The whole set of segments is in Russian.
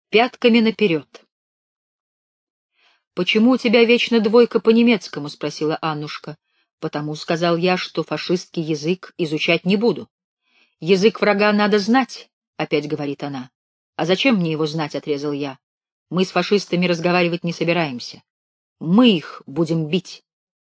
Пятками наперед. «Почему у тебя вечно двойка по немецкому?» — спросила Аннушка. «Потому, — сказал я, — что фашистский язык изучать не буду. Язык врага надо знать, — опять говорит она. А зачем мне его знать, — отрезал я. Мы с фашистами разговаривать не собираемся. Мы их будем бить».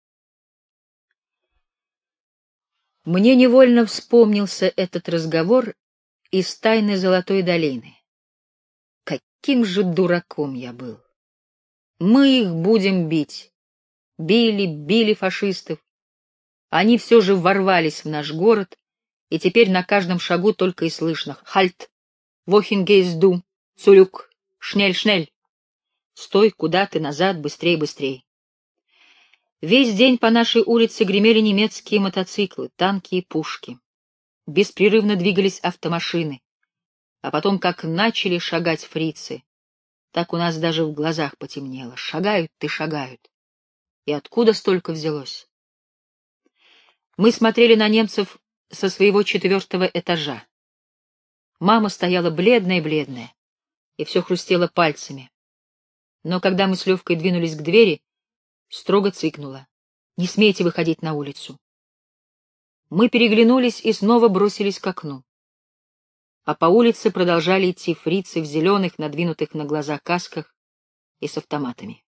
Мне невольно вспомнился этот разговор из «Тайны Золотой долины». Каким же дураком я был! Мы их будем бить. Били фашистов. Они все же ворвались в наш город, и теперь на каждом шагу только и слышно: «Хальт! Вохин гейст ду! Цурюк! Шнель, шнель! Стой, куда ты, назад, быстрей, быстрей!» Весь день по нашей улице гремели немецкие мотоциклы, танки и пушки. Беспрерывно двигались автомашины, а потом, как начали шагать фрицы, так у нас даже в глазах потемнело. Шагают и шагают. И откуда столько взялось? Мы смотрели на немцев со своего 4-го этажа. Мама стояла бледная-бледная и все хрустела пальцами. Но когда мы с Левкой двинулись к двери, строго цыкнула: «Не смейте выходить на улицу». Мы переглянулись и снова бросились к окну. А по улице продолжали идти фрицы в зеленых, надвинутых на глаза касках и с автоматами.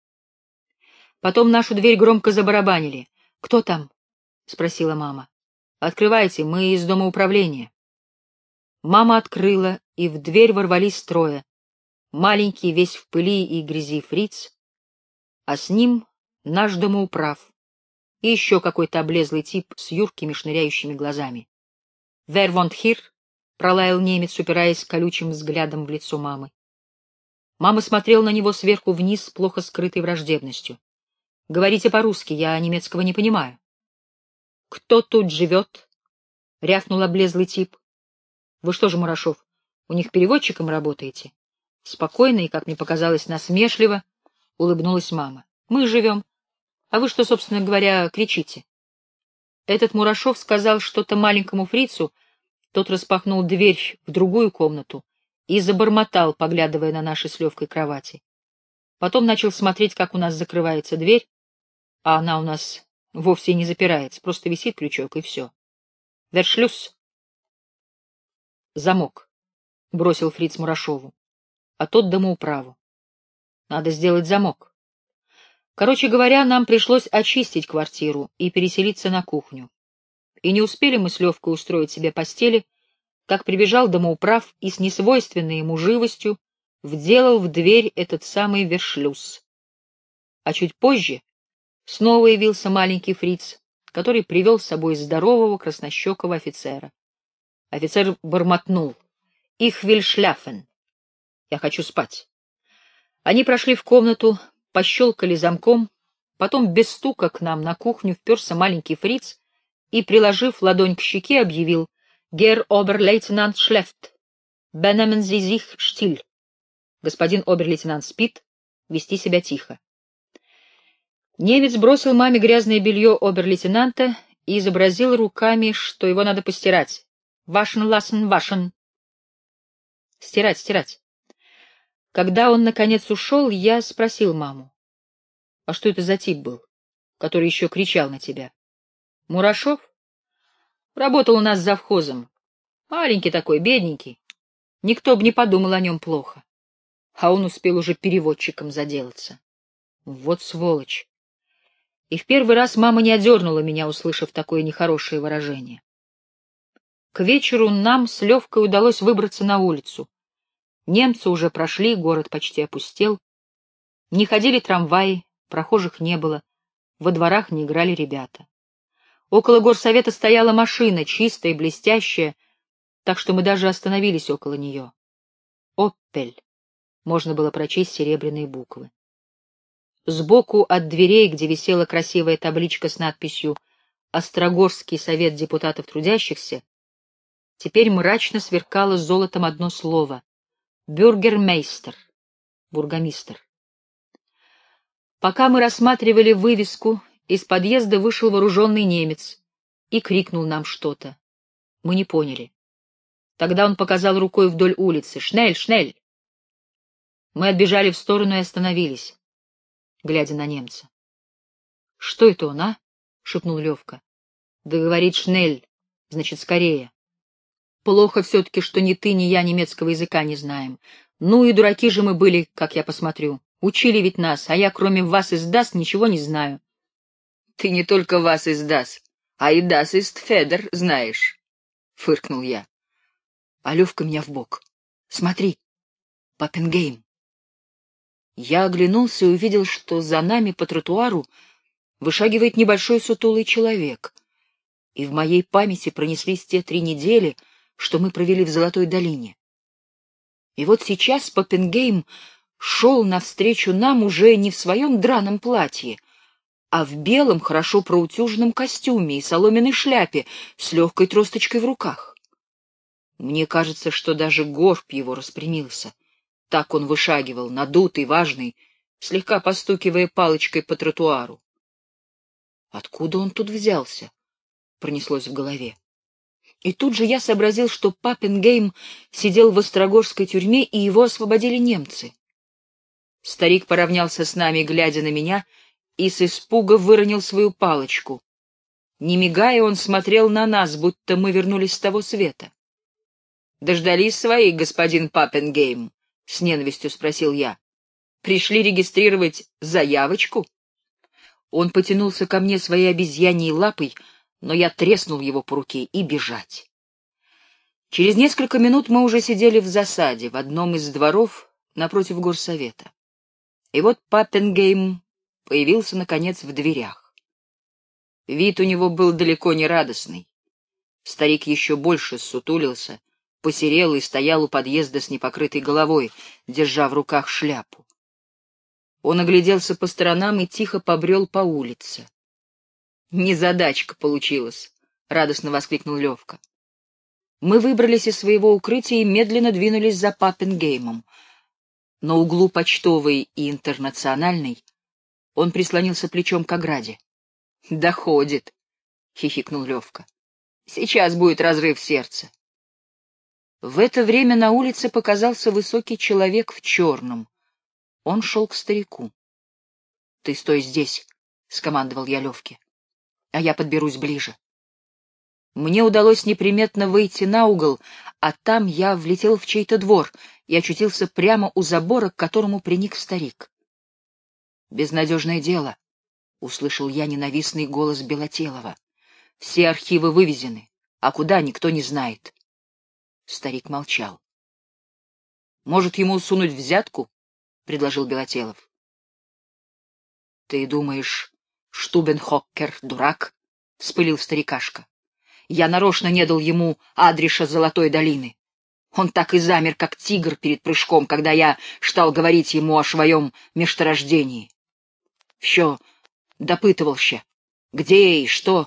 Потом нашу дверь громко забарабанили. «Кто там?» — спросила мама. «Открывайте, мы из дома управления». Мама открыла, и в дверь ворвались трое. Маленький, весь в пыли и грязи фриц, а с ним наш домоуправ и еще какой-то облезлый тип с юркими шныряющими глазами. «Wer wohnt hier?» — пролаял немец, упираясь колючим взглядом в лицо мамы. Мама смотрела на него сверху вниз с плохо скрытой враждебностью. «Говорите по-русски, я немецкого не понимаю». «Кто тут живет?» — рявкнул облезлый тип. «Вы что же, Мурашов, у них переводчиком работаете?» Спокойно и, как мне показалось, насмешливо улыбнулась мама. «Мы живем. А вы что, собственно говоря, кричите?» Этот Мурашов сказал что-то маленькому фрицу, тот распахнул дверь в другую комнату и забормотал, поглядывая на наши с Левкой кровати. Потом начал смотреть, как у нас закрывается дверь, а она у нас вовсе не запирается, просто висит крючок, и все. «Вершлюс!» «Замок», — бросил фриц Мурашову, а тот домоуправу. «Надо сделать замок». Короче говоря, нам пришлось очистить квартиру и переселиться на кухню. И не успели мы с Левкой устроить себе постели, как прибежал домоуправ и с несвойственной ему живостью вделал в дверь этот самый вершлюз. А чуть позже снова явился маленький фриц, который привел с собой здорового краснощекого офицера. Офицер бормотнул: «Ich will schlafen». «Я хочу спать». Они прошли в комнату, пощелкали замком, потом без стука к нам на кухню вперся маленький фриц и, приложив ладонь к щеке, объявил: «Герр оберлейтенант schläft. Benehmen Sie sich still». «Господин обер-лейтенант спит, вести себя тихо». Немец бросил маме грязное белье обер-лейтенанта и изобразил руками, что его надо постирать. «Waschen lassen, waschen». «Стирать, стирать». Когда он, наконец, ушел, я спросил маму: «А что это за тип был, который еще кричал на тебя?» «Мурашов? Работал у нас завхозом. Маленький такой, бедненький. Никто бы не подумал о нем плохо. А он успел уже переводчиком заделаться. Вот сволочь». И в первый раз мама не одернула меня, услышав такое нехорошее выражение. К вечеру нам с Левкой удалось выбраться на улицу. Немцы уже прошли, город почти опустел. Не ходили трамваи, прохожих не было, во дворах не играли ребята. Около горсовета стояла машина, чистая и блестящая, так что мы даже остановились около нее. «Оппель» можно было прочесть серебряные буквы. Сбоку от дверей, где висела красивая табличка с надписью «Острогорский совет депутатов трудящихся», теперь мрачно сверкало золотом одно слово: «Бюргермейстер», бургомистр. Пока мы рассматривали вывеску, из подъезда вышел вооруженный немец и крикнул нам что-то. Мы не поняли. Тогда он показал рукой вдоль улицы: «Шнель, шнель!» Мы отбежали в сторону и остановились, глядя на немца. — Что это он, а? — шепнул Левка. — Да говорит Шнель, значит, скорее. Плохо все-таки, что ни ты, ни я немецкого языка не знаем. Ну и дураки же мы были, как я посмотрю. Учили ведь нас, а я, кроме вас из Das, ничего не знаю. — Ты не только вас из Das, а и Das ist Федер знаешь, — фыркнул я. А Левка меня в бок. — Смотри, Паппенгейм. Я оглянулся и увидел, что за нами по тротуару вышагивает небольшой сутулый человек. И в моей памяти пронеслись те 3 недели, что мы провели в Золотой долине. И вот сейчас Паппенгейм шел навстречу нам уже не в своем драном платье, а в белом, хорошо проутюженном костюме и соломенной шляпе с легкой тросточкой в руках. Мне кажется, что даже горб его распрямился. Так он вышагивал, надутый, важный, слегка постукивая палочкой по тротуару. Откуда он тут взялся? Пронеслось в голове. И тут же я сообразил, что Паппенгейм сидел в Острогожской тюрьме, и его освободили немцы. Старик поравнялся с нами, глядя на меня, и с испуга выронил свою палочку. Не мигая, он смотрел на нас, будто мы вернулись с того света. — Дождались своих, господин Паппенгейм? — с ненавистью спросил я. — Пришли регистрировать заявочку? Он потянулся ко мне своей обезьяньей лапой, но я треснул его по руке и бежать. Через несколько минут мы уже сидели в засаде в одном из дворов напротив горсовета. И вот Паппенгейм появился, наконец, в дверях. Вид у него был далеко не радостный. Старик еще больше ссутулился, посерел и стоял у подъезда с непокрытой головой, держа в руках шляпу. Он огляделся по сторонам и тихо побрел по улице. «Незадачка получилась!» — радостно воскликнул Левка. Мы выбрались из своего укрытия и медленно двинулись за Паппенгеймом. На углу Почтовой и Интернациональной он прислонился плечом к ограде. «Доходит!» — хихикнул Левка. «Сейчас будет разрыв сердца». В это время на улице показался высокий человек в черном. Он шел к старику. — Ты стой здесь, — скомандовал я Левке, — а я подберусь ближе. Мне удалось неприметно выйти на угол, а там я влетел в чей-то двор и очутился прямо у забора, к которому приник старик. — Безнадежное дело, — услышал я ненавистный голос Белотелова. — Все архивы вывезены, а куда — никто не знает. Старик молчал. — Может, ему сунуть взятку? — предложил Белотелов. — Ты думаешь, Штубенхоккер дурак? — вспылил старикашка. — Я нарочно не дал ему адреса Золотой долины. Он так и замер, как тигр перед прыжком, когда я стал говорить ему о своем месторождении. Все допытывался, где и что.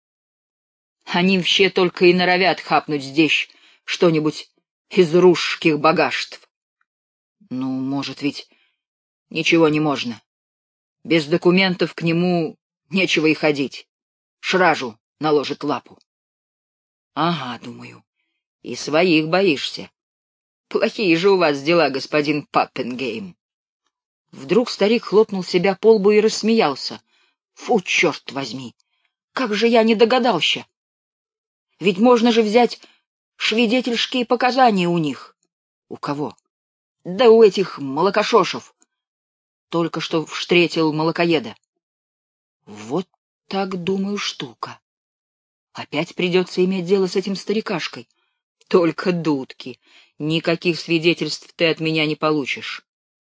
Они все только и норовят хапнуть здесь что-нибудь из русских богатств. Ну, может, ведь ничего не можно. Без документов к нему нечего и ходить. Шражу наложит лапу. Ага, думаю, и своих боишься. Плохие же у вас дела, господин Паппенгейм. Вдруг старик хлопнул себя по лбу и рассмеялся. Фу, черт возьми! Как же я не догадался! Ведь можно же взять свидетельские показания у них. У кого? Да у этих молокошошев. Только что встретил молокоеда. Вот так, думаю, штука. Опять придется иметь дело с этим старикашкой. Только дудки. Никаких свидетельств ты от меня не получишь.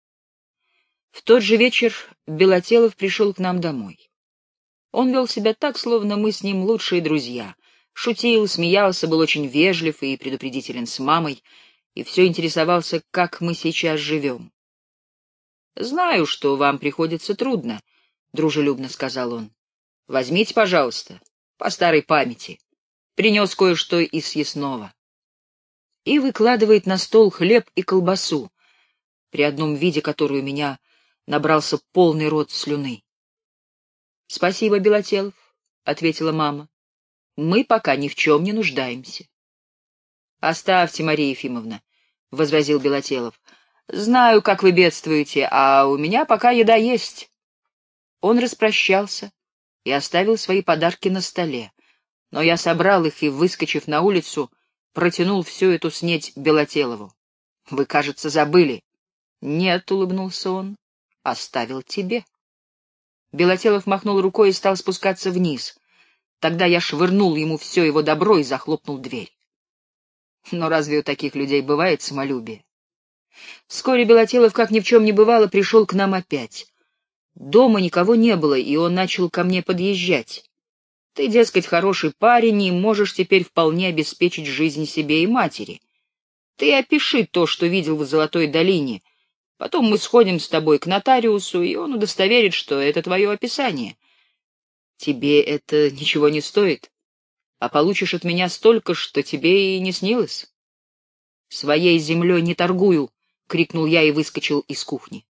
В тот же вечер Белотелов пришел к нам домой. Он вел себя так, словно мы с ним лучшие друзья. Шутил, смеялся, был очень вежлив и предупредителен с мамой, и все интересовался, как мы сейчас живем. — Знаю, что вам приходится трудно, — дружелюбно сказал он. — Возьмите, пожалуйста, по старой памяти. Принес кое-что из съестного. И выкладывает на стол хлеб и колбасу, при одном виде которой у меня набрался полный рот слюны. — Спасибо, Белотелов, — ответила мама. — Мы пока ни в чем не нуждаемся. — Оставьте, Мария Ефимовна, — возразил Белотелов. — Знаю, как вы бедствуете, а у меня пока еда есть. Он распрощался и оставил свои подарки на столе, но я собрал их и, выскочив на улицу, протянул всю эту снеть Белотелову. Вы, кажется, забыли. Нет, — улыбнулся он, — оставил тебе. Белотелов махнул рукой и стал спускаться вниз. Тогда я швырнул ему все его добро и захлопнул дверь. Но разве у таких людей бывает самолюбие? Вскоре Белотелов, как ни в чем не бывало, пришел к нам опять. Дома никого не было, и он начал ко мне подъезжать. Ты, дескать, хороший парень и можешь теперь вполне обеспечить жизнь себе и матери. Ты опиши то, что видел в Золотой долине. Потом мы сходим с тобой к нотариусу, и он удостоверит, что это твое описание. Тебе это ничего не стоит, а получишь от меня столько, что тебе и не снилось. Своей землей не торгую, — крикнул я и выскочил из кухни.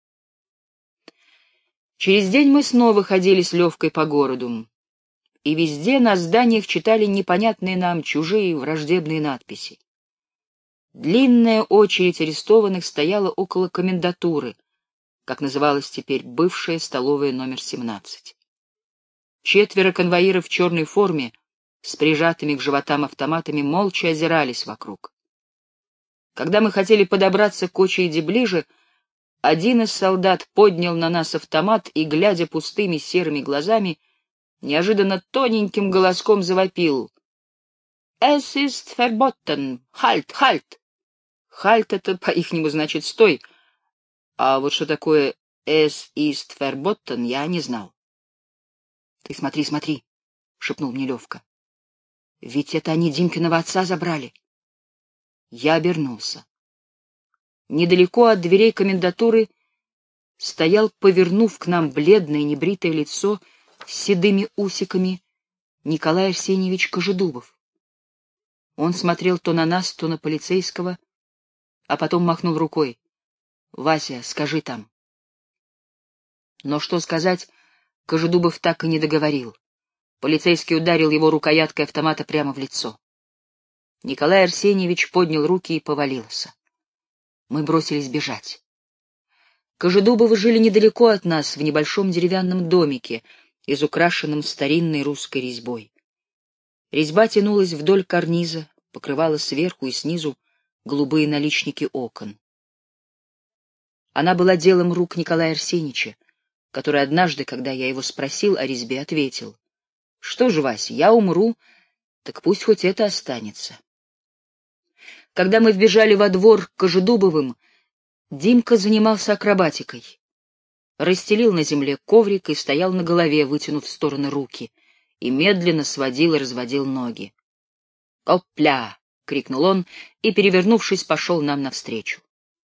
Через день мы снова ходили с Левкой по городу, и везде на зданиях читали непонятные нам чужие враждебные надписи. Длинная очередь арестованных стояла около комендатуры, как называлась теперь бывшая столовая номер 17. 4 конвоиров в черной форме с прижатыми к животам автоматами молча озирались вокруг. Когда мы хотели подобраться к очереди ближе, один из солдат поднял на нас автомат и, глядя пустыми серыми глазами, неожиданно тоненьким голоском завопил: «Es ist verboten! Halt! Halt!» «Halt» — это по-ихнему значит «стой», а вот что такое «es ist verboten» я не знал. «Ты смотри, смотри», — шепнул мне Левка. «Ведь это они Димкиного отца забрали». Я обернулся. Недалеко от дверей комендатуры стоял, повернув к нам бледное небритое лицо с седыми усиками, Николай Арсеньевич Кожедубов. Он смотрел то на нас, то на полицейского, а потом махнул рукой. «Вася, скажи там». Но что сказать, Кожедубов так и не договорил. Полицейский ударил его рукояткой автомата прямо в лицо. Николай Арсеньевич поднял руки и повалился. Мы бросились бежать. Кожедубовы жили недалеко от нас, в небольшом деревянном домике, изукрашенном старинной русской резьбой. Резьба тянулась вдоль карниза, покрывала сверху и снизу голубые наличники окон. Она была делом рук Николая Арсеньевича, который однажды, когда я его спросил о резьбе, ответил: «Что же, Вася, я умру, так пусть хоть это останется». Когда мы вбежали во двор к Кожедубовым, Димка занимался акробатикой. Расстелил на земле коврик и стоял на голове, вытянув в стороны руки, и медленно сводил и разводил ноги. «Опля!» — крикнул он и, перевернувшись, пошел нам навстречу.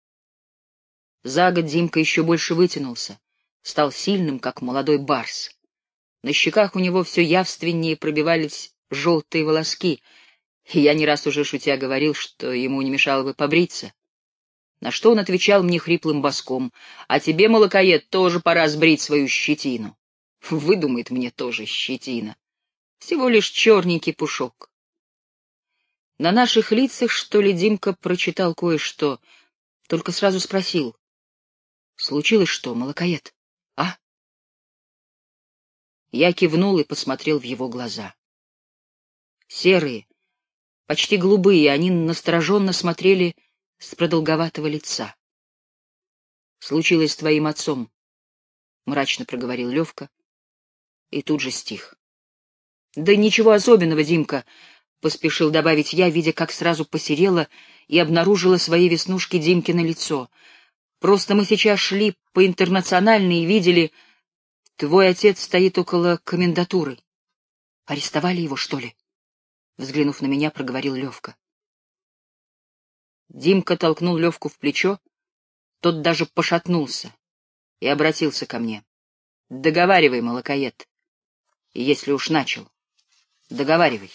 За год Димка еще больше вытянулся, стал сильным, как молодой барс. На щеках у него все явственнее пробивались желтые волоски, и я не раз уже шутя говорил, что ему не мешало бы побриться. На что он отвечал мне хриплым баском: «А тебе, молокоед, тоже пора сбрить свою щетину». Выдумает мне тоже щетина. Всего лишь черненький пушок. На наших лицах, что ли, Димка прочитал кое-что, только сразу спросил: «Случилось что, молокоед, а?» Я кивнул и посмотрел в его глаза. Серые, почти голубые, они настороженно смотрели с продолговатого лица. «Случилось с твоим отцом», — мрачно проговорил Левка, и тут же стих. «Да ничего особенного, Димка», — поспешил добавить я, видя, как сразу посерело и обнаружила свои веснушки Димкино лицо. «Просто мы сейчас шли по Интернациональной и видели, твой отец стоит около комендатуры. Арестовали его, что ли?» Взглянув на меня, проговорил Левка. Димка толкнул Левку в плечо, тот даже пошатнулся и обратился ко мне: «Договаривай, молокоед, если уж начал, договаривай».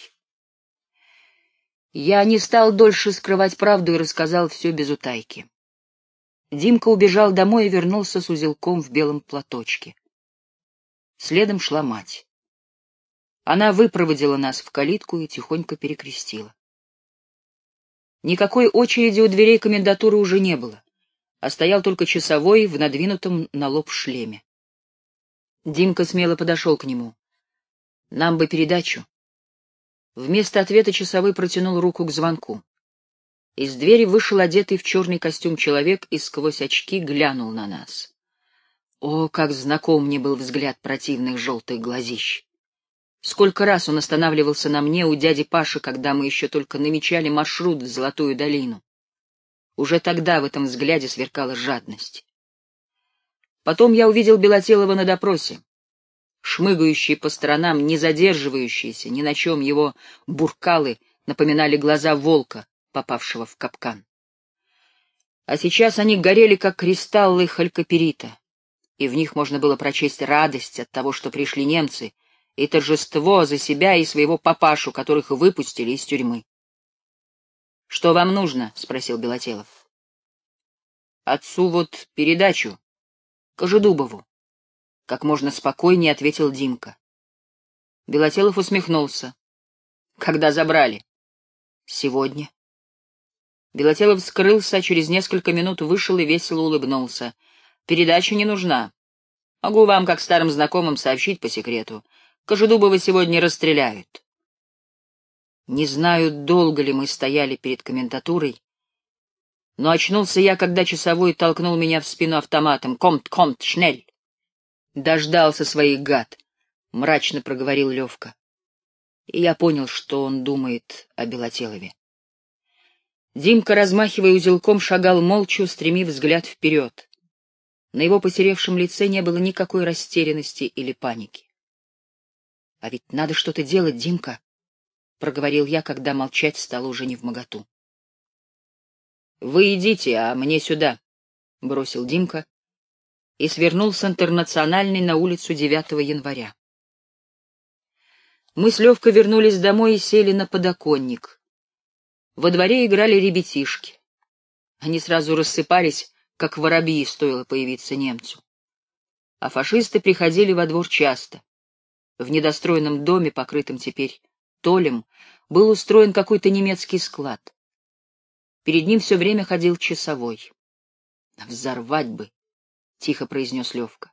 Я не стал дольше скрывать правду и рассказал все без утайки. Димка убежал домой и вернулся с узелком в белом платочке. Следом шла мать. Она выпроводила нас в калитку и тихонько перекрестила. Никакой очереди у дверей комендатуры уже не было. а стоял только часовой в надвинутом на лоб шлеме. Димка смело подошел к нему. «Нам бы передачу». Вместо ответа часовой протянул руку к звонку. Из двери вышел одетый в черный костюм человек и сквозь очки глянул на нас. О, как знаком мне был взгляд противных желтых глазищ! Сколько раз он останавливался на мне у дяди Паши, когда мы еще только намечали маршрут в Золотую долину. Уже тогда в этом взгляде сверкала жадность. Потом я увидел Белотелова на допросе. Шмыгающие по сторонам, не задерживающиеся ни на чем его буркалы напоминали глаза волка, попавшего в капкан. А сейчас они горели, как кристаллы халькоперита, и в них можно было прочесть радость от того, что пришли немцы, и торжество за себя и своего папашу, которых выпустили из тюрьмы. — Что вам нужно? — спросил Белотелов. — Отцу вот передачу, Кожедубову. Как можно спокойнее ответил Димка. Белотелов усмехнулся. — Когда забрали? — Сегодня. Белотелов скрылся, а через несколько минут вышел и весело улыбнулся. — Передача не нужна. Могу вам, как старым знакомым, сообщить по секрету. Кожедубова сегодня расстреляют. Не знаю, долго ли мы стояли перед комендатурой, но очнулся я, когда часовой толкнул меня в спину автоматом. «Комт, комт, шнель!» «Дождался своих, гад!» — мрачно проговорил Левка. И я понял, что он думает о Белотелове. Димка, размахивая узелком, шагал молча, устремив взгляд вперед. На его посеревшем лице не было никакой растерянности или паники. — А ведь надо что-то делать, Димка, — проговорил я, когда молчать стало уже невмоготу. — Вы идите, а мне сюда, — бросил Димка и свернул с Интернациональной на улицу 9 января. Мы с Левкой вернулись домой и сели на подоконник. Во дворе играли ребятишки. Они сразу рассыпались, как воробьи, стоило появиться немцу. А фашисты приходили во двор часто. В недостроенном доме, покрытом теперь толем, был устроен какой-то немецкий склад. Перед ним все время ходил часовой. «Взорвать бы!» — тихо произнес Левка.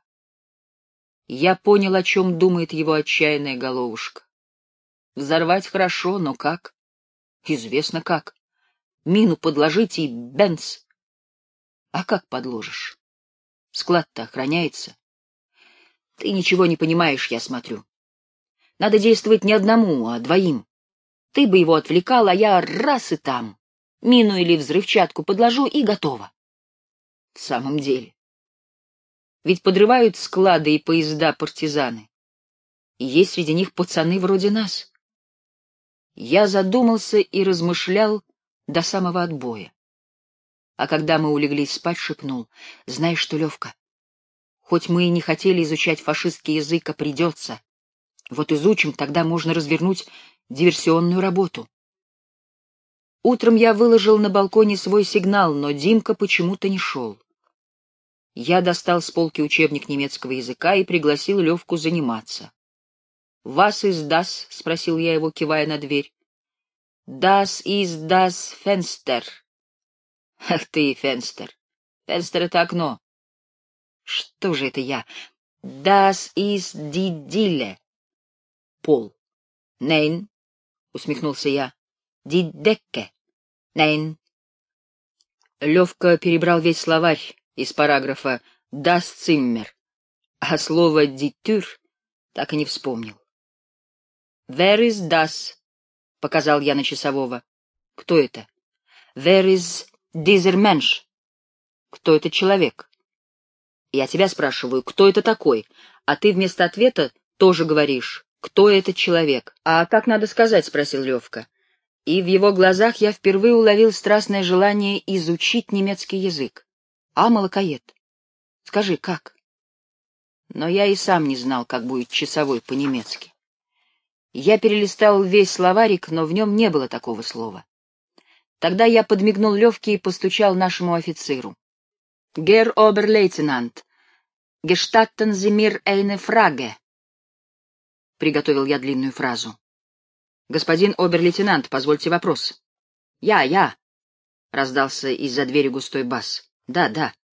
Я понял, о чем думает его отчаянная головушка. Взорвать хорошо, но как? Известно как. Мину подложите и бенц. А как подложишь? Склад-то охраняется. Ты ничего не понимаешь, я смотрю. Надо действовать не одному, а двоим. Ты бы его отвлекал, а я раз и там. Мину или взрывчатку подложу, и готово. В самом деле. Ведь подрывают склады и поезда партизаны. И есть среди них пацаны вроде нас. Я задумался и размышлял до самого отбоя. А когда мы улеглись спать, шепнул: «Знаешь что, Левка, хоть мы и не хотели изучать фашистский язык, а придется. Вот изучим, тогда можно развернуть диверсионную работу». Утром я выложил на балконе свой сигнал, но Димка почему-то не шел. Я достал с полки учебник немецкого языка и пригласил Левку заниматься. «Was ist das?» — спросил я его, кивая на дверь. «Das ist das Fenster». «Ах ты, Фенстер! Фенстер — это окно». «Что же это я?» «Das ist die Diele». «Пол». «Nein», — усмехнулся я. «Die Decke». «Nein». Левка перебрал весь словарь из параграфа «Das Zimmer», а слово «die Tür» так и не вспомнил. «Wer ist das?» — показал я на часового. «Кто это?» «Wer ist dieser Mensch?» «Кто этот человек?» «Я тебя спрашиваю, кто это такой?» А ты вместо ответа тоже говоришь: «Кто этот человек?» «А как надо сказать?» — спросил Левка. И в его глазах я впервые уловил страстное желание изучить немецкий язык. «А, молокоед, скажи, как?» Но я и сам не знал, как будет часовой по-немецки. Я перелистал весь словарик, но в нем не было такого слова. Тогда я подмигнул Левке и постучал нашему офицеру. «Герр Оберлейтенант, gestatten Sie mir eine Frage?» Приготовил я длинную фразу. «Господин обер-лейтенант, позвольте вопрос». «Я», — раздался из-за двери густой бас. «Да, да».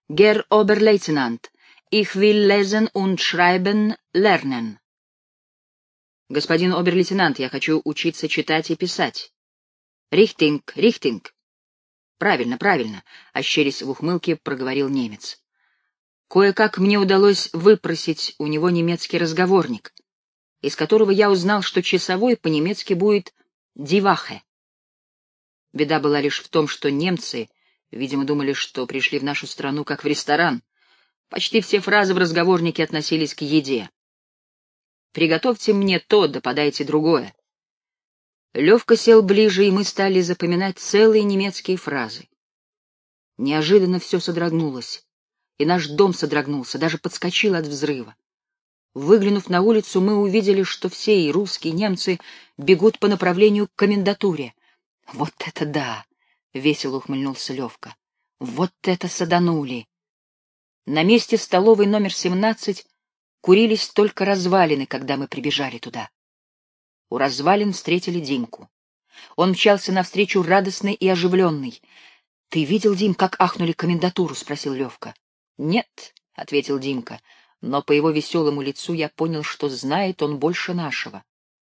Herr Oberleutnant, ich will lesen und schreiben lernen. Господин обер-лейтенант, я хочу учиться читать и писать. Richtig, richtig. Правильно, правильно, ощерясь в ухмылке, проговорил немец. Кое-как мне удалось выпросить у него немецкий разговорник, из которого я узнал, что часовой по-немецки будет «die Wache». Беда была лишь в том, что немцы, видимо, думали, что пришли в нашу страну как в ресторан. Почти все фразы в разговорнике относились к еде. «Приготовьте мне то, да подайте другое». Левка сел ближе, и мы стали запоминать целые немецкие фразы. Неожиданно все содрогнулось, и наш дом содрогнулся, даже подскочил от взрыва. Выглянув на улицу, мы увидели, что все, и русские, и немцы, бегут по направлению к комендатуре. «Вот это да!» — весело ухмыльнулся Левка. «Вот это саданули!» На месте столовой номер 17 курились только развалины, когда мы прибежали туда. У развалин встретили Димку. Он мчался навстречу радостный и оживленный. — Ты видел, Дим, как ахнули комендатуру? — спросил Левка. — Нет, — ответил Димка, но по его веселому лицу я понял, что знает он больше нашего.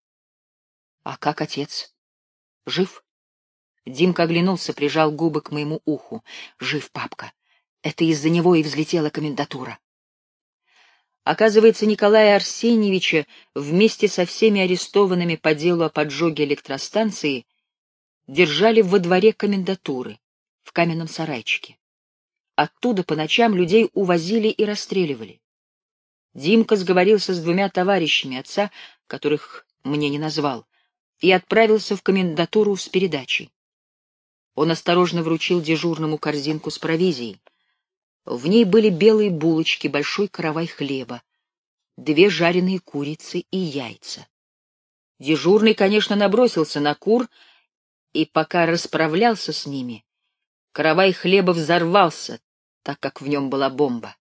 — А как отец? Жив? Димка оглянулся, прижал губы к моему уху. — Жив, папка. Это из-за него и взлетела комендатура. Оказывается, Николая Арсеньевича вместе со всеми арестованными по делу о поджоге электростанции держали во дворе комендатуры, в каменном сарайчике. Оттуда по ночам людей увозили и расстреливали. Димка сговорился с двумя товарищами отца, которых мне не назвал, и отправился в комендатуру с передачей. Он осторожно вручил дежурному корзинку с провизией. В ней были белые булочки, большой каравай хлеба, 2 жареные курицы и яйца. Дежурный, конечно, набросился на кур, и пока расправлялся с ними, каравай хлеба взорвался, так как в нем была бомба.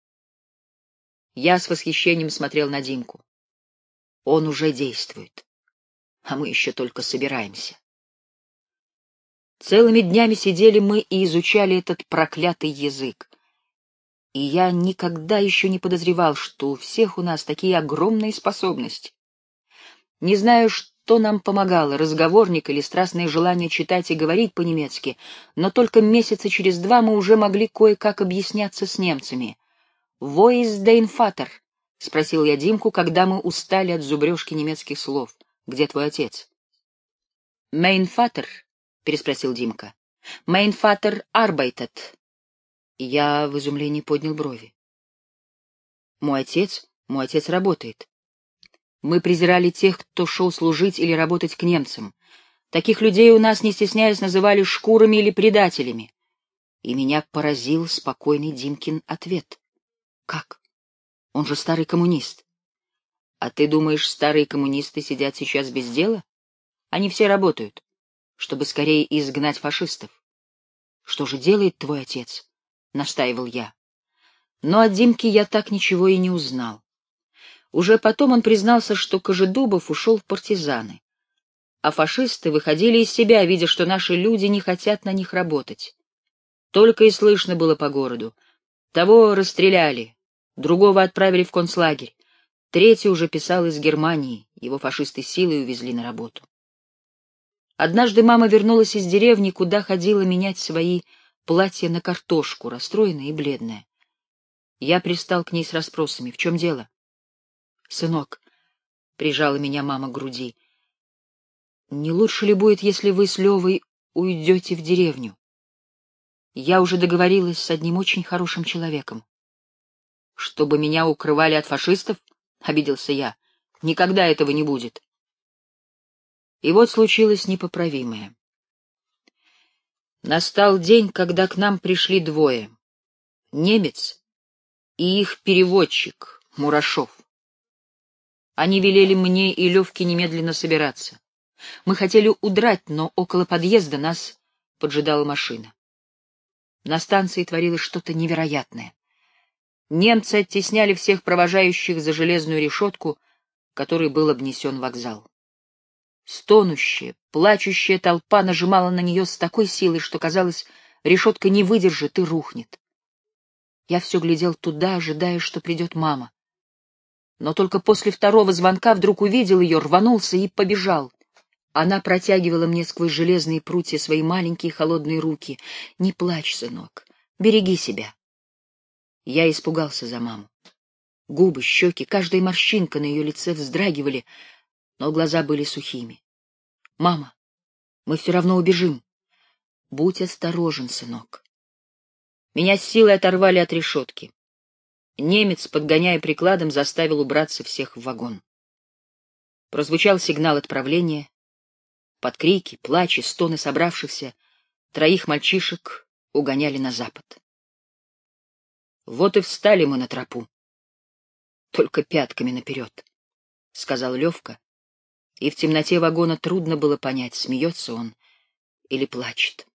Я с восхищением смотрел на Димку. Он уже действует, а мы еще только собираемся. Целыми днями сидели мы и изучали этот проклятый язык. И я никогда еще не подозревал, что у всех у нас такие огромные способности. Не знаю, что нам помогало, разговорник или страстное желание читать и говорить по-немецки, но только месяца через 2 мы уже могли кое-как объясняться с немцами. «Wo ist dein Vater?» — спросил я Димку, когда мы устали от зубрежки немецких слов. «Где твой отец?» «Mein Vater?» — переспросил Димка. «Mein Vater arbeitet». Я в изумлении поднял брови. Мой отец работает. Мы презирали тех, кто шел служить или работать к немцам. Таких людей у нас, не стесняясь, называли шкурами или предателями. И меня поразил спокойный Димкин ответ. Как? Он же старый коммунист. А ты думаешь, старые коммунисты сидят сейчас без дела? Они все работают, чтобы скорее изгнать фашистов. Что же делает твой отец? — настаивал я. Но от Димки я так ничего и не узнал. Уже потом он признался, что Кожедубов ушел в партизаны, а фашисты выходили из себя, видя, что наши люди не хотят на них работать. Только и слышно было по городу. Того расстреляли, другого отправили в концлагерь, третий уже писал из Германии, его фашисты силой увезли на работу. Однажды мама вернулась из деревни, куда ходила менять свои платье на картошку, расстроенная и бледная. Я пристал к ней с расспросами. В чем дело? — Сынок, — прижала меня мама к груди, — не лучше ли будет, если вы с Левой уйдете в деревню? Я уже договорилась с одним очень хорошим человеком. — Чтобы меня укрывали от фашистов? — обиделся я. — Никогда этого не будет. И вот случилось непоправимое. Настал день, когда к нам пришли 2: немец и их переводчик Мурашов. Они велели мне и Левке немедленно собираться. Мы хотели удрать, но около подъезда нас поджидала машина. На станции творилось что-то невероятное. Немцы оттесняли всех провожающих за железную решетку, которой был обнесен вокзал. Стонущая, плачущая толпа нажимала на нее с такой силой, что, казалось, решетка не выдержит и рухнет. Я все глядел туда, ожидая, что придет мама. Но только после второго звонка вдруг увидел ее, рванулся и побежал. Она протягивала мне сквозь железные прутья свои маленькие холодные руки. «Не плачь, сынок, береги себя». Я испугался за маму. Губы, щеки, каждая морщинка на ее лице вздрагивали, но глаза были сухими. «Мама, мы все равно убежим. Будь осторожен, сынок». Меня с силой оторвали от решетки. Немец, подгоняя прикладом, заставил убраться всех в вагон. Прозвучал сигнал отправления. Под крики, плач и стоны собравшихся троих мальчишек угоняли на запад. Вот и встали мы на тропу. Только пятками наперед, — сказал Левка, и в темноте вагона трудно было понять, смеется он или плачет.